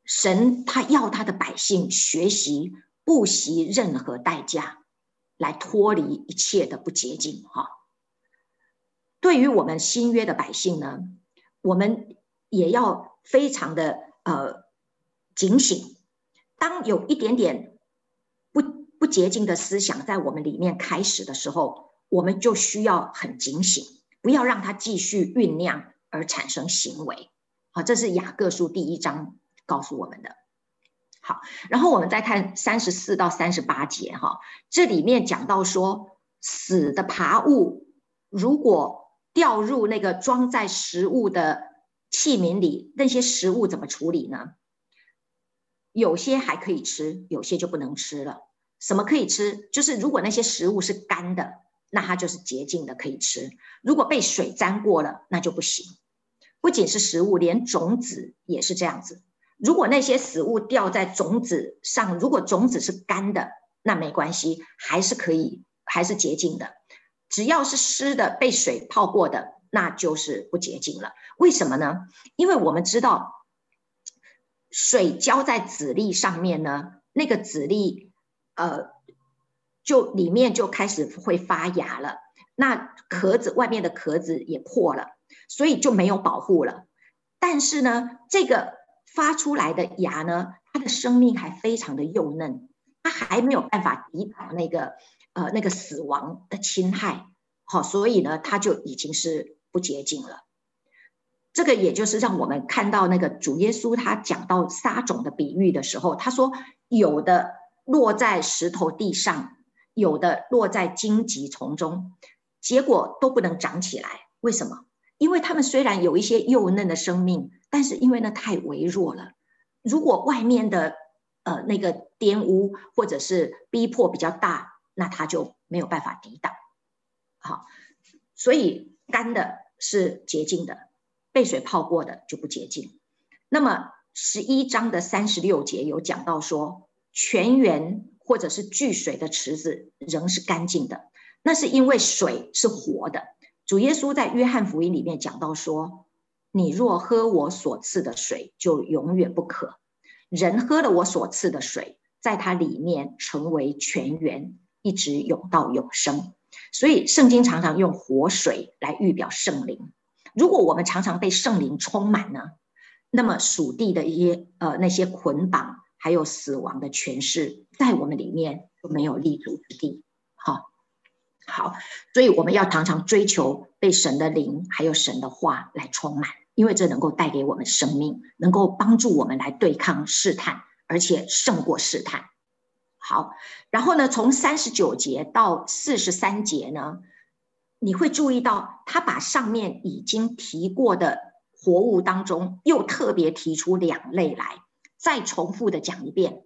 神他要他的百姓学习不惜任何代价来脱离一切的不洁净哈。对于我们新约的百姓呢，我们也要非常的呃警醒。当有一点点不不洁净的思想在我们里面开始的时候，我们就需要很警醒，不要让它继续酝酿而产生行为。好，这是雅各书第一章告诉我们的。好，然后我们再看三十四到三十八节哈，这里面讲到说，死的爬物如果掉入那个装载食物的器皿里，那些食物怎么处理呢？有些还可以吃，有些就不能吃了。什么可以吃？就是如果那些食物是干的，那它就是洁净的，可以吃。如果被水沾过了，那就不行。不仅是食物，连种子也是这样子。如果那些死物掉在种子上，如果种子是干的，那没关系，还是可以，还是洁净的。只要是湿的，被水泡过的，那就是不洁净了。为什么呢？因为我们知道水浇在籽粒上面呢，那个籽粒呃，就里面就开始会发芽了，那壳子外面的壳子也破了，所以就没有保护了。但是呢，这个发出来的芽呢，它的生命还非常的幼嫩，它还没有办法抵挡那个呃那个死亡的侵害，好，所以呢，它就已经是不洁净了。这个也就是让我们看到那个主耶稣他讲到撒种的比喻的时候，他说有的落在石头地上，有的落在荆棘丛中，结果都不能长起来。为什么？因为他们虽然有一些幼嫩的生命，但是因为那太微弱了，如果外面的呃那个玷污或者是逼迫比较大，那他就没有办法抵挡。好，所以干的是洁净的，被水泡过的就不洁净。那么十一章的三十六节有讲到说，泉源或者是聚水的池子仍是干净的，那是因为水是活的。主耶稣在约翰福音里面讲到说，你若喝我所赐的水，就永远不渴。人喝了我所赐的水，在它里面成为泉源，一直涌到永生。所以圣经常常用活水来预表圣灵。如果我们常常被圣灵充满呢，那么属地的一些呃那些捆绑还有死亡的权势在我们里面就没有立足之地。好，好，所以我们要常常追求被神的灵还有神的话来充满，因为这能够带给我们生命，能够帮助我们来对抗试探，而且胜过试探。好，然后呢，从三十九节到四十三节呢，你会注意到他把上面已经提过的活物当中又特别提出两类来，再重复的讲一遍。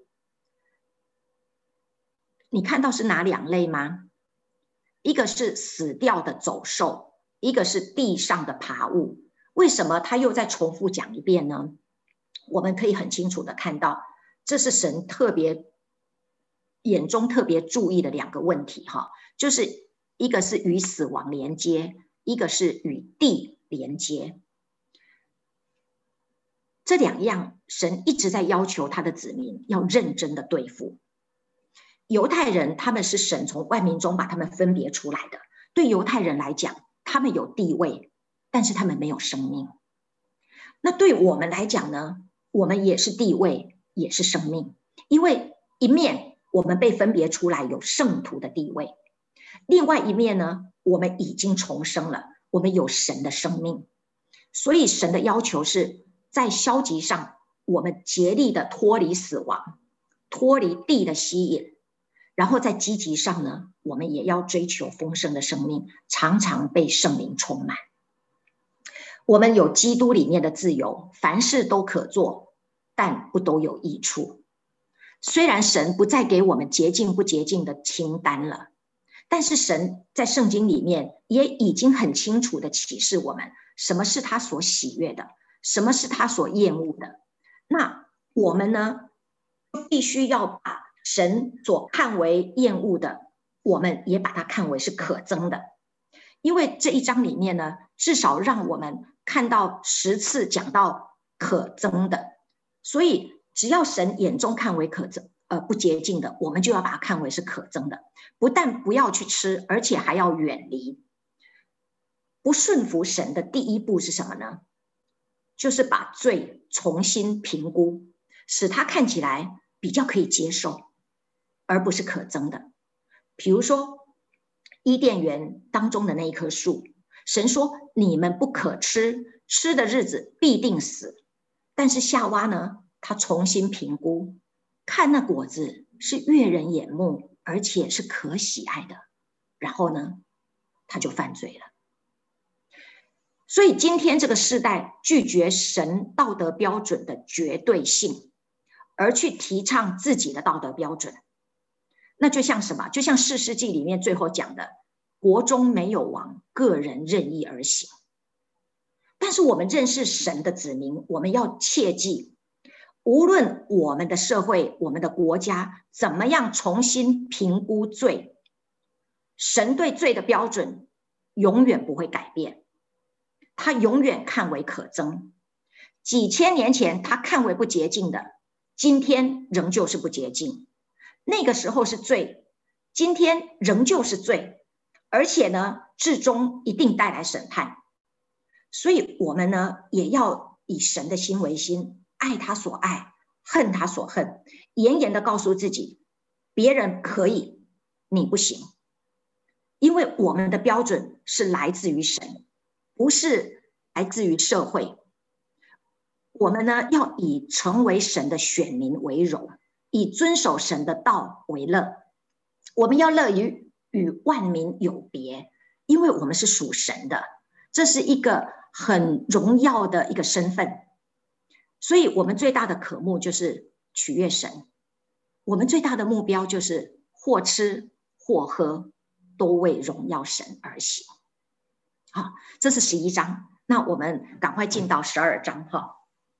你看到是哪两类吗？一个是死掉的走兽，一个是地上的爬物。为什么他又再重复讲一遍呢？我们可以很清楚的看到，这是神特别眼中特别注意的两个问题哈，就是一个是与死亡连接，一个是与地连接。这两样神一直在要求他的子民要认真的对付。犹太人他们是神从万民中把他们分别出来的，对犹太人来讲，他们有地位，但是他们没有生命。那对我们来讲呢，我们也是地位，也是生命，因为一面我们被分别出来有圣徒的地位，另外一面呢，我们已经重生了，我们有神的生命。所以神的要求是在消极上我们竭力的脱离死亡，脱离地的吸引，然后在积极上呢，我们也要追求丰盛的生命，常常被圣灵充满。我们有基督里面的自由，凡事都可做，但不都有益处。虽然神不再给我们洁净不洁净的清单了，但是神在圣经里面也已经很清楚的启示我们，什么是他所喜悦的，什么是他所厌恶的。那我们呢，必须要把神所看为厌恶的，我们也把它看为是可憎的。因为这一章里面呢，至少让我们看到十次讲到可憎的，所以只要神眼中看为可憎呃不洁净的，我们就要把它看为是可憎的，不但不要去吃，而且还要远离。不顺服神的第一步是什么呢？就是把罪重新评估，使它看起来比较可以接受，而不是可憎的。比如说伊甸园当中的那一棵树，神说你们不可吃，吃的日子必定死。但是夏娃呢，她重新评估，看那果子是悦人眼目，而且是可喜爱的，然后呢，她就犯罪了。所以今天这个世代拒绝神道德标准的绝对性，而去提倡自己的道德标准，那就像什么？就像士师记里面最后讲的，国中没有王，个人任意而行。但是我们认识神的子民，我们要切记，无论我们的社会、我们的国家怎么样重新评估罪，神对罪的标准永远不会改变，他永远看为可憎。几千年前他看为不洁净的，今天仍旧是不洁净。那个时候是罪，今天仍旧是罪，而且呢，至终一定带来审判。所以我们呢，也要以神的心为心，爱他所爱，恨他所恨，严严的告诉自己，别人可以，你不行。因为我们的标准是来自于神，不是来自于社会。我们呢，要以成为神的选民为荣，以遵守神的道为乐。我们要乐于与万民有别，因为我们是属神的，这是一个很荣耀的一个身份。所以我们最大的渴慕就是取悦神，我们最大的目标就是或吃或喝都为荣耀神而行。好，这是十一章，那我们赶快进到十二章哈。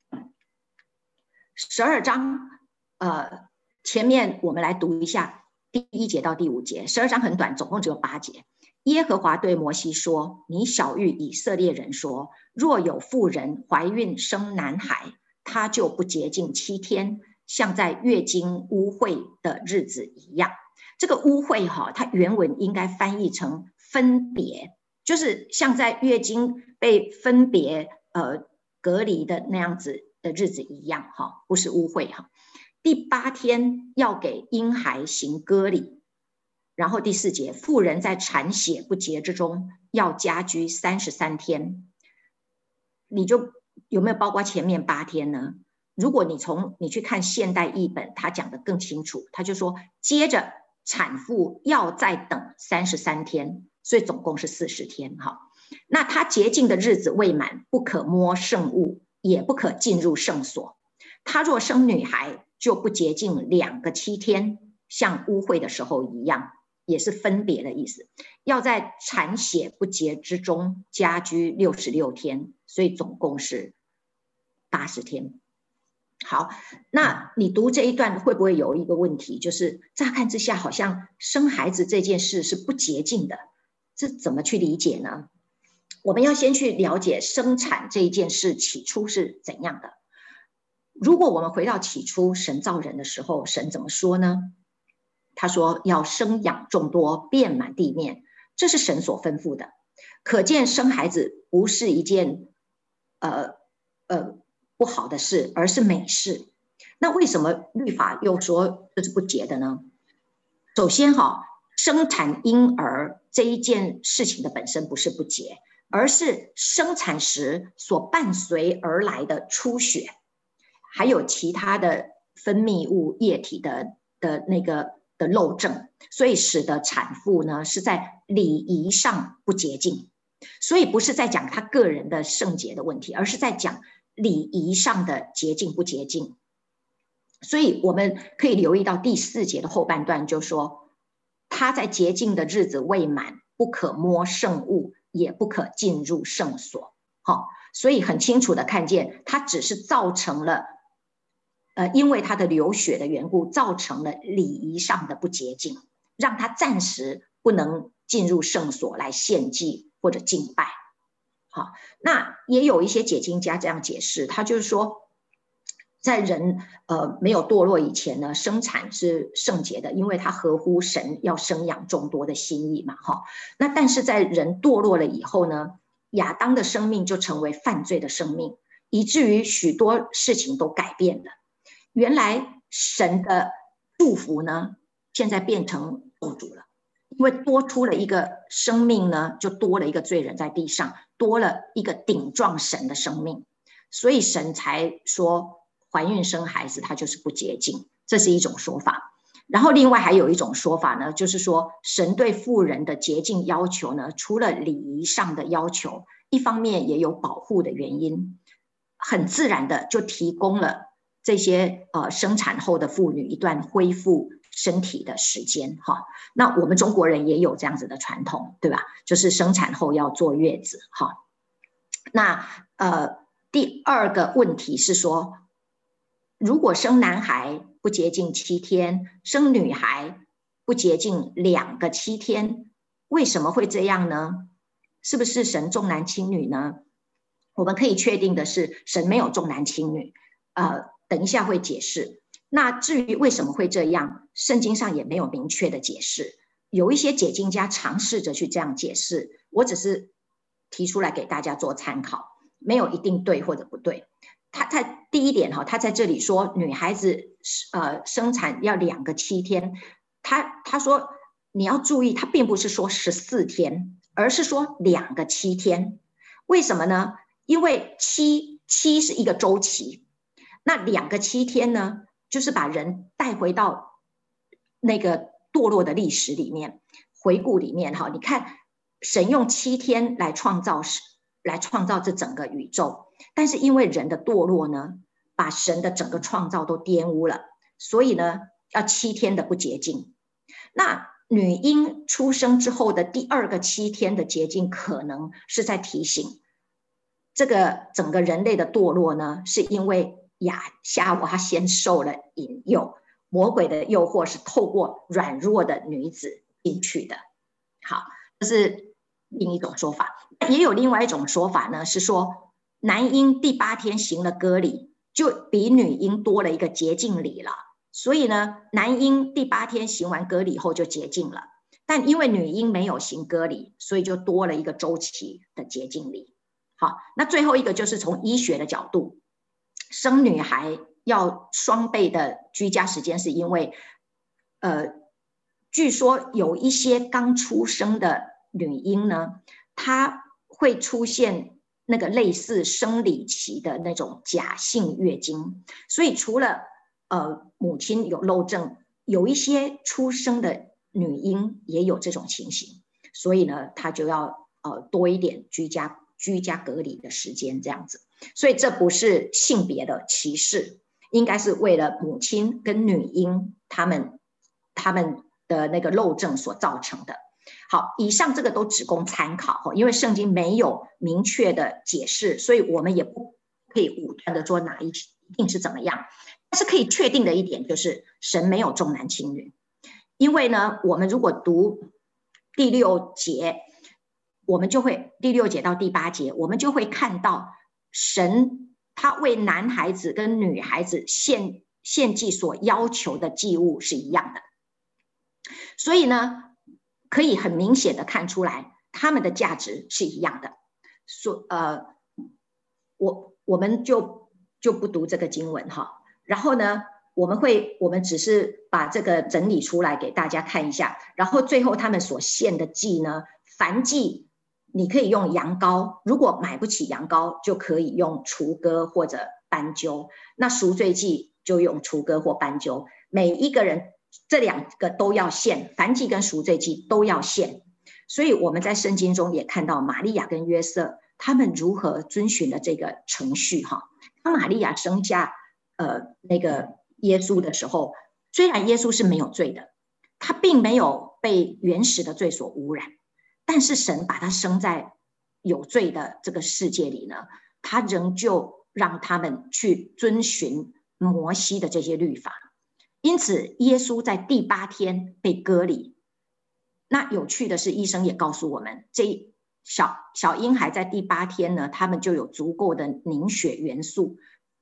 十二章，呃，前面我们来读一下第一节到第五节。十二章很短，总共只有八节。耶和华对摩西说：“你晓谕以色列人说，若有妇人怀孕生男孩，他就不洁净七天，像在月经污秽的日子一样。”这个污秽哈，它原文应该翻译成分别，就是像在月经被分别呃隔离的那样子的日子一样哈，不是污秽哈。第八天要给婴孩行割礼，然后第四节，妇人在产血不洁之中要家居三十三天。你就有没有包括前面八天呢？如果你从你去看现代译本，他讲得更清楚，他就说接着产妇要再等三十三天，所以总共是四十天哈。那他洁净的日子未满，不可摸圣物，也不可进入圣所。他若生女孩，就不洁净两个七天，像污秽的时候一样，也是分别的意思。要在产血不洁之中家居六十六天，所以总共是八十天。好，那你读这一段会不会有一个问题，就是乍看之下好像生孩子这件事是不洁净的，这怎么去理解呢？我们要先去了解生产这一件事起初是怎样的。如果我们回到起初神造人的时候，神怎么说呢？他说要生养众多，遍满地面，这是神所吩咐的。可见生孩子不是一件呃呃不好的事，而是美事。那为什么律法又说这是不洁的呢？首先哈，生产婴儿这一件事情的本身不是不洁，而是生产时所伴随而来的出血，还有其他的分泌物液体的的那个的漏症，所以使得产妇呢是在礼仪上不洁净。所以不是在讲他个人的圣洁的问题，而是在讲礼仪上的洁净不洁净。所以我们可以留意到第四节的后半段，就说他在洁净的日子未满，不可摸圣物，也不可进入圣所。好，所以很清楚的看见，他只是造成了呃，因为他的流血的缘故，造成了礼仪上的不洁净，让他暂时不能进入圣所来献祭或者敬拜。好，那也有一些解经家这样解释，他就是说在人呃没有堕落以前呢，生产是圣洁的，因为它合乎神要生养众多的心意嘛，哈。那但是在人堕落了以后呢，亚当的生命就成为犯罪的生命，以至于许多事情都改变了。原来神的祝福呢，现在变成咒诅了，因为多出了一个生命呢，就多了一个罪人在地上，多了一个顶撞神的生命，所以神才说怀孕生孩子它就是不洁净，这是一种说法。然后另外还有一种说法呢，就是说神对妇人的洁净要求呢，除了礼仪上的要求，一方面也有保护的原因，很自然的就提供了这些呃生产后的妇女一段恢复身体的时间哈。那我们中国人也有这样子的传统，对吧？就是生产后要坐月子哈。那呃第二个问题是说，如果生男孩不洁净七天，生女孩不洁净两个七天，为什么会这样呢？是不是神重男轻女呢？我们可以确定的是，神没有重男轻女，呃，等一下会解释。那至于为什么会这样，圣经上也没有明确的解释。有一些解经家尝试着去这样解释，我只是提出来给大家做参考，没有一定对或者不对。他在第一点哈，他在这里说女孩子呃生产要两个七天，他他说你要注意，他并不是说十四天，而是说两个七天。为什么呢？因为七七是一个周期，那两个七天呢，就是把人带回到那个堕落的历史里面，回顾里面哈，你看神用七天来创造来创造这整个宇宙。但是因为人的堕落呢，把神的整个创造都玷污了，所以呢，要七天的不洁净。那女婴出生之后的第二个七天的洁净，可能是在提醒这个整个人类的堕落呢，是因为亚夏娃她先受了引诱，魔鬼的诱惑是透过软弱的女子进去的。好，这是另一种说法。也有另外一种说法呢，是说男婴第八天行了割礼，就比女婴多了一个洁净礼了。所以呢，男婴第八天行完割礼后就洁净了，但因为女婴没有行割礼，所以就多了一个周期的洁净礼。好，那最后一个就是从医学的角度，生女孩要双倍的居家时间，是因为呃，据说有一些刚出生的女婴呢，她会出现那个类似生理期的那种假性月经，所以除了呃母亲有漏症，有一些出生的女婴也有这种情形，所以呢，她就要呃多一点居家居家隔离的时间这样子。所以这不是性别的歧视，应该是为了母亲跟女婴他们他们的那个漏症所造成的。好，以上这个都只供参考，因为圣经没有明确的解释，所以我们也不可以武断的说哪一定是怎么样。但是可以确定的一点就是神没有重男轻女，因为呢，我们如果读第六节，我们就会第六节到第八节，我们就会看到神他为男孩子跟女孩子献献祭所要求的祭物是一样的，所以呢，可以很明显的看出来他们的价值是一样的。所呃，我我们就就不读这个经文哈。然后呢，我们会我们只是把这个整理出来给大家看一下。然后最后他们所献的祭呢，燔祭你可以用羊羔，如果买不起羊羔，就可以用雏鸽或者斑鸠。那赎罪祭就用雏鸽或斑鸠。每一个人这两个都要献，燔祭跟赎罪祭都要献。所以我们在圣经中也看到玛利亚跟约瑟他们如何遵循了这个程序哈。当玛利亚生下呃那个耶稣的时候，虽然耶稣是没有罪的，他并没有被原始的罪所污染，但是神把他生在有罪的这个世界里呢，他仍旧让他们去遵循摩西的这些律法。因此耶稣在第八天被割礼。那有趣的是，医生也告诉我们，这小小婴孩在第八天呢，他们就有足够的凝血元素，呃，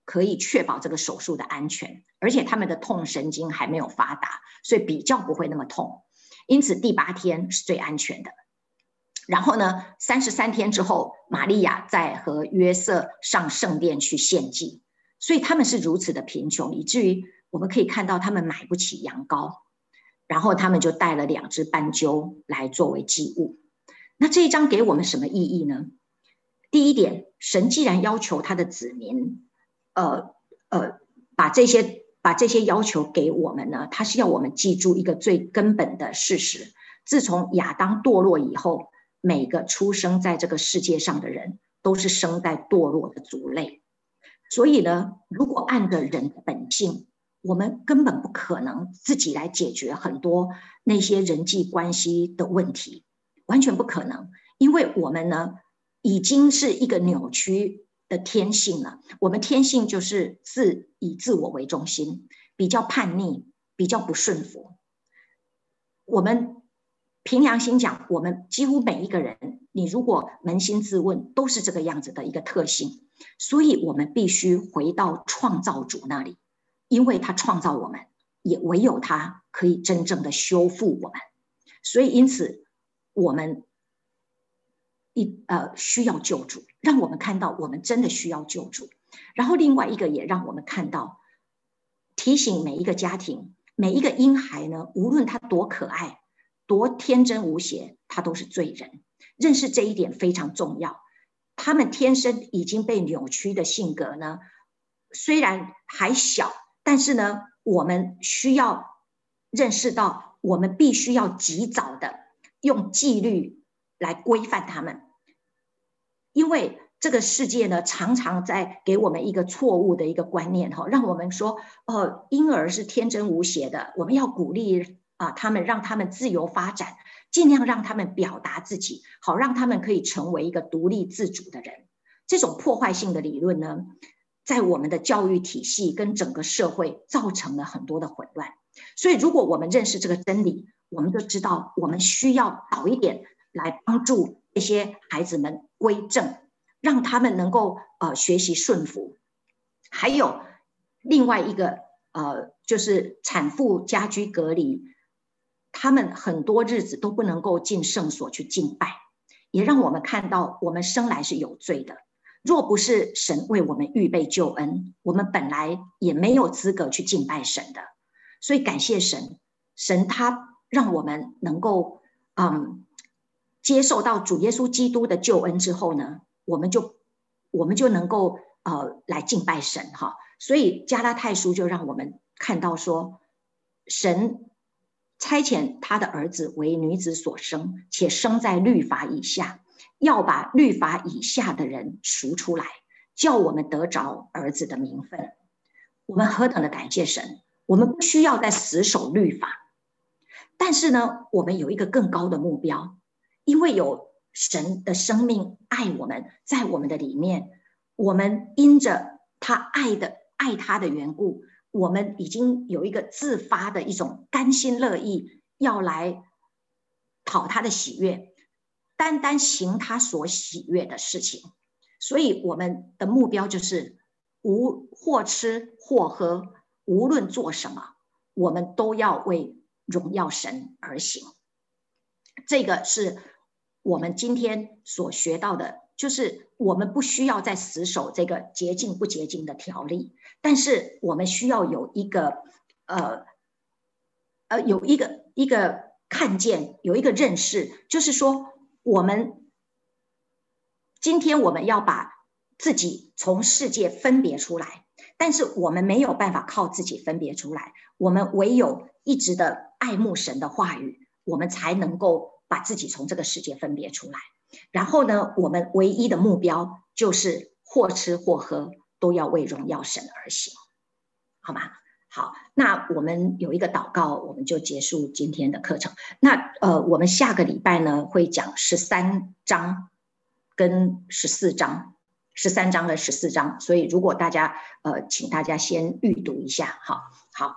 可以确保这个手术的安全，而且他们的痛神经还没有发达，所以比较不会那么痛。因此第八天是最安全的。然后呢，三十三天之后，玛利亚再和约瑟上圣殿去献祭。所以他们是如此的贫穷，以至于我们可以看到他们买不起羊羔，然后他们就带了两只斑鸠来作为祭物。那这一章给我们什么意义呢？第一点，神既然要求他的子民，呃呃，把这些把这些要求给我们呢，他是要我们记住一个最根本的事实：自从亚当堕落以后，每个出生在这个世界上的人都是生在堕落的族类。所以呢，如果按着人的本性，我们根本不可能自己来解决很多那些人际关系的问题，完全不可能。因为我们呢，已经是一个扭曲的天性了。我们天性就是自以自我为中心，比较叛逆，比较不顺服。我们凭良心讲，我们几乎每一个人，你如果扪心自问，都是这个样子的一个特性。所以我们必须回到创造主那里，因为他创造我们，也唯有他可以真正的修复我们。所以因此我们一呃需要救主，让我们看到我们真的需要救主。然后另外一个也让我们看到，提醒每一个家庭，每一个婴孩呢，无论他多可爱，多天真无邪，他都是罪人。认识这一点非常重要。他们天生已经被扭曲的性格呢，虽然还小，但是呢，我们需要认识到，我们必须要及早的用纪律来规范他们。因为这个世界呢，常常在给我们一个错误的一个观念，让我们说，呃，婴儿是天真无邪的，我们要鼓励啊、呃，他们，让他们自由发展，尽量让他们表达自己，好让他们可以成为一个独立自主的人。这种破坏性的理论呢，在我们的教育体系跟整个社会造成了很多的混乱。所以如果我们认识这个真理，我们就知道我们需要早一点来帮助这些孩子们归正，让他们能够呃学习顺服。还有另外一个呃，就是产妇家居隔离，他们很多日子都不能够进圣所去敬拜，也让我们看到我们生来是有罪的。若不是神为我们预备救恩，我们本来也没有资格去敬拜神的。所以感谢神，神他让我们能够嗯接受到主耶稣基督的救恩之后呢，我们就我们就能够呃来敬拜神哈。所以加拉太书就让我们看到说，神差遣他的儿子为女子所生，且生在律法以下，要把律法以下的人赎出来，叫我们得着儿子的名分。我们何等的感谢神，我们不需要再死守律法，但是呢，我们有一个更高的目标，因为有神的生命爱我们，在我们的里面，我们因着他爱的爱他的缘故，我们已经有一个自发的一种甘心乐意要来讨他的喜悦，单单行他所喜悦的事情。所以我们的目标就是无或吃或喝，无论做什么，我们都要为荣耀神而行。这个是我们今天所学到的，就是我们不需要再死守这个洁净不洁净的条例，但是我们需要有一个呃呃有一个一个看见，有一个认识，就是说我们今天我们要把自己从世界分别出来，但是我们没有办法靠自己分别出来，我们唯有一直的爱慕神的话语，我们才能够把自己从这个世界分别出来。然后呢，我们唯一的目标就是或吃或喝都要为荣耀神而行，好吗？好，那我们有一个祷告，我们就结束今天的课程。那呃，我们下个礼拜呢会讲十三章跟十四章，十三章跟十四章，所以如果大家呃，请大家先预读一下。好，好，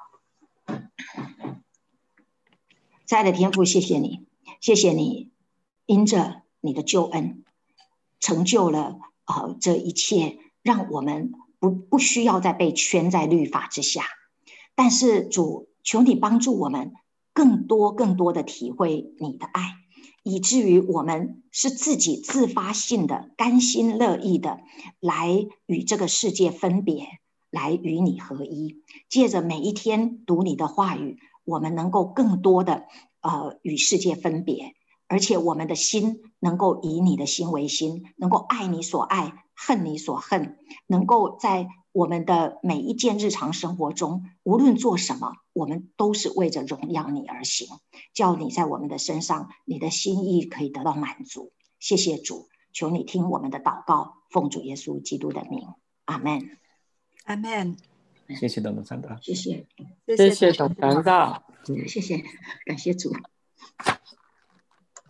亲爱的天父，谢谢你，谢谢你，因着你的救恩，成就了呃这一切，让我们不不需要再被圈在律法之下。但是主，求你帮助我们更多更多的体会你的爱，以至于我们是自己自发性的、甘心乐意的来与这个世界分别，来与你合一。借着每一天读你的话语，我们能够更多的呃与世界分别，而且我们的心能够以你的心为心，能够爱你所爱，恨你所恨，能够在我们的每一件日常生活中，无论做什么，我们都是为着荣耀你而行，叫你在我们的身上，你的心意可以得到满足。谢谢主，求你听我们的祷告，奉主耶稣基督的名，阿们。 阿们。 谢谢董董传道， 谢谢， 谢谢谢董传道， 谢谢，感谢主。